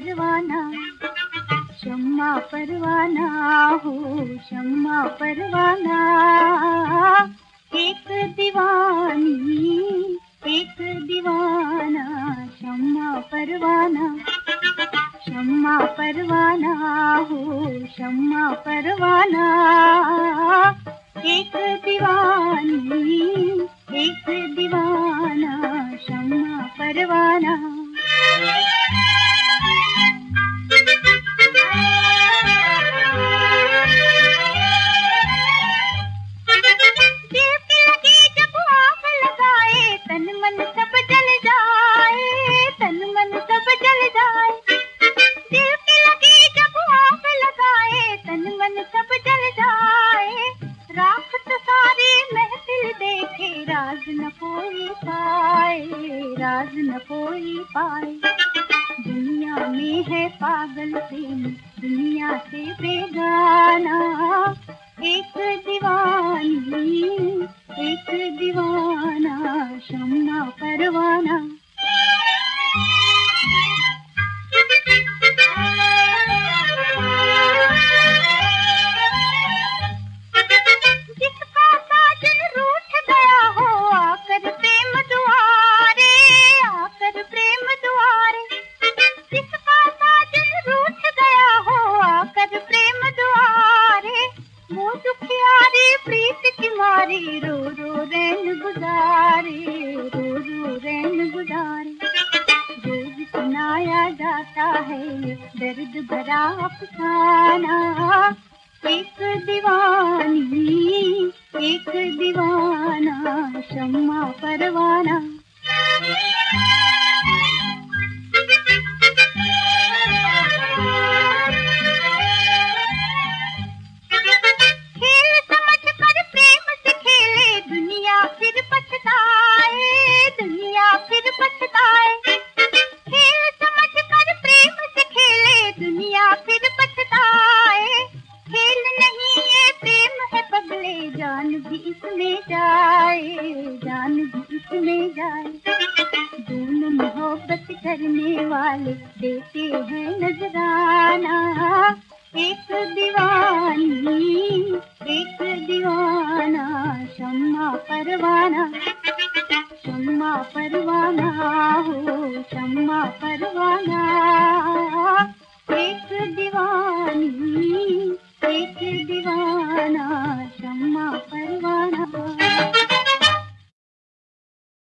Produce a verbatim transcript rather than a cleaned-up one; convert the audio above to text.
परवाना, शम्मा परवाना हो शम्मा परवाना। एक दीवानी एक दीवाना, शम्मा परवाना, शम्मा परवाना हो शम्मा परवाना। एक दीवानी एक दीवाना, शम्मा परवाना। दिल की लगी जब आग लगाए, तन मन सब जल जाए, तन मन सब जल जाए। दिल की लगी जब आग लगाए, तन मन सब जल जाए। राख तो सारी महफिल देखे, राज न कोई पाए, राज न कोई पाए। दुनिया में है पागल प्रेम, दुनिया से बेगाना। एक दीवानी एक दीवाना, शम्मा परवाना। जिसका साजन रूठ गया हो, आकर प्रेम दुआरे, आकर प्रेम दुआरे। जिसका साजन रूठ गया हो, आकर प्रेम दुआरे। वो दुखियारी प्रीत की मारी, रो रो रैन गुजारे, रो रो रैन गुजारे। रोज सुनाया जाता है ये दर्द भरा अफसाना। एक दीवानी एक दीवाना, शम्मा परवाना। खेल समझ कर प्रेम से खेले, दुनिया फिर पछताए, दुनिया फिर पछताए। खेल समझ कर प्रेम से खेले, दुनिया फिर पछताए। खेल नहीं ये प्रेम है पगले, जान भी इसमें जाए, जान भी इसमें जाए। दोनों मोहब्बत करने वाले देते हैं नजराना। एक दीवाना